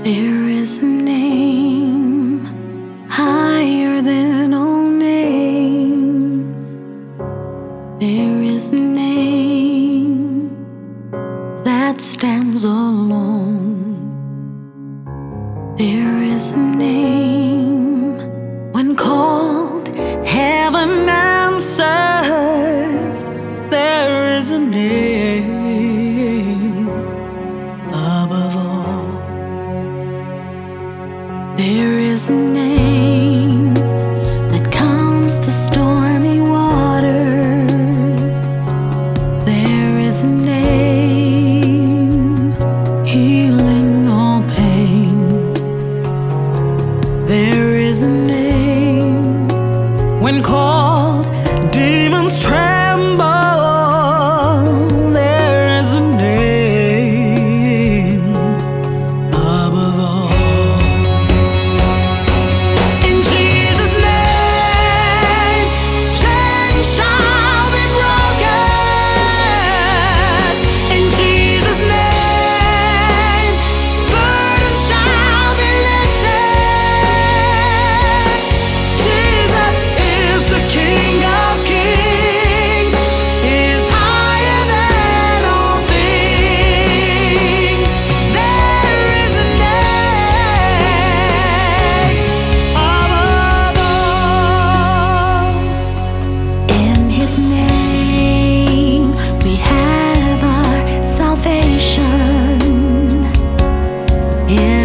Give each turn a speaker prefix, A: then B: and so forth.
A: There is a name higher than all names. There is a name that stands alone. There is a name when called, heaven answers. There is a name above all. There is a name that calms the stormy waters. There is a name healing all pain. There is a name when called, demons tremble. There is a name above all. Yeah.